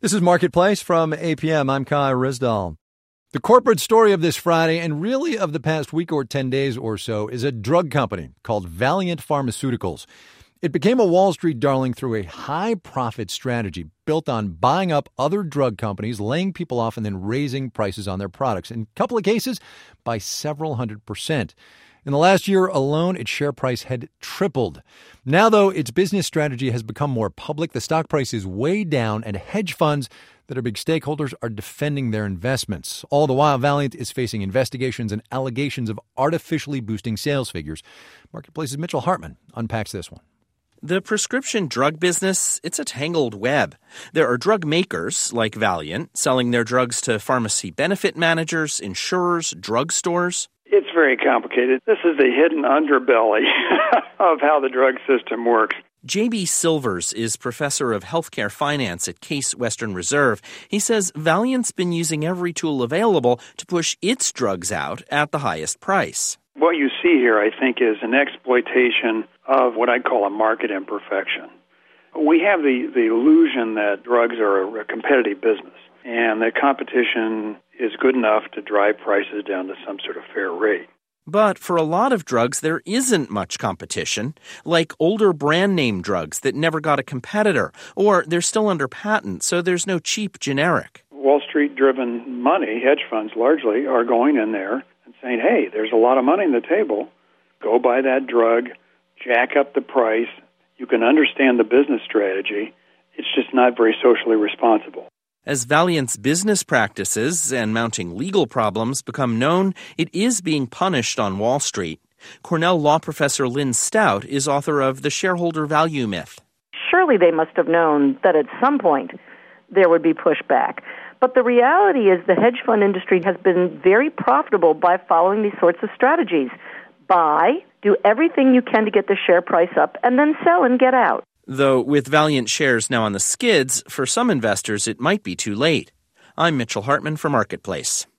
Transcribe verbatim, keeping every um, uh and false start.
This is Marketplace from A P M. I'm Kai Rizdal. The corporate story of this Friday, and really of the past week or ten days or so, is a drug company called Valeant Pharmaceuticals. It became a Wall Street darling through a high-profit strategy built on buying up other drug companies, laying people off, and then raising prices on their products. In a couple of cases, by several hundred percent. In the last year alone, its share price had tripled. Now, though, its business strategy has become more public. The stock price is way down, and hedge funds that are big stakeholders are defending their investments. All the while, Valeant is facing investigations and allegations of artificially boosting sales figures. Marketplace's Mitchell Hartman unpacks this one. The prescription drug business, it's a tangled web. There are drug makers, like Valeant, selling their drugs to pharmacy benefit managers, insurers, drugstores. It's very complicated. This is the hidden underbelly of how the drug system works. J B. Silvers is professor of healthcare finance at Case Western Reserve. He says Valeant's been using every tool available to push its drugs out at the highest price. What you see here, I think, is an exploitation of what I call a market imperfection. We have the, the illusion that drugs are a competitive business and that competition is good enough to drive prices down to some sort of fair rate. But for a lot of drugs, there isn't much competition, like older brand name drugs that never got a competitor, or they're still under patent, so there's no cheap generic. Wall Street-driven money, hedge funds largely, are going in there and saying, hey, there's a lot of money on the table. Go buy that drug, jack up the price. You can understand the business strategy. It's just not very socially responsible. As Valeant's business practices and mounting legal problems become known, it is being punished on Wall Street. Cornell law professor Lynn Stout is author of The Shareholder Value Myth. Surely they must have known that at some point there would be pushback. But the reality is the hedge fund industry has been very profitable by following these sorts of strategies. Buy, do everything you can to get the share price up, and then sell and get out. Though with Valeant shares now on the skids, for some investors it might be too late. I'm Mitchell Hartman for Marketplace.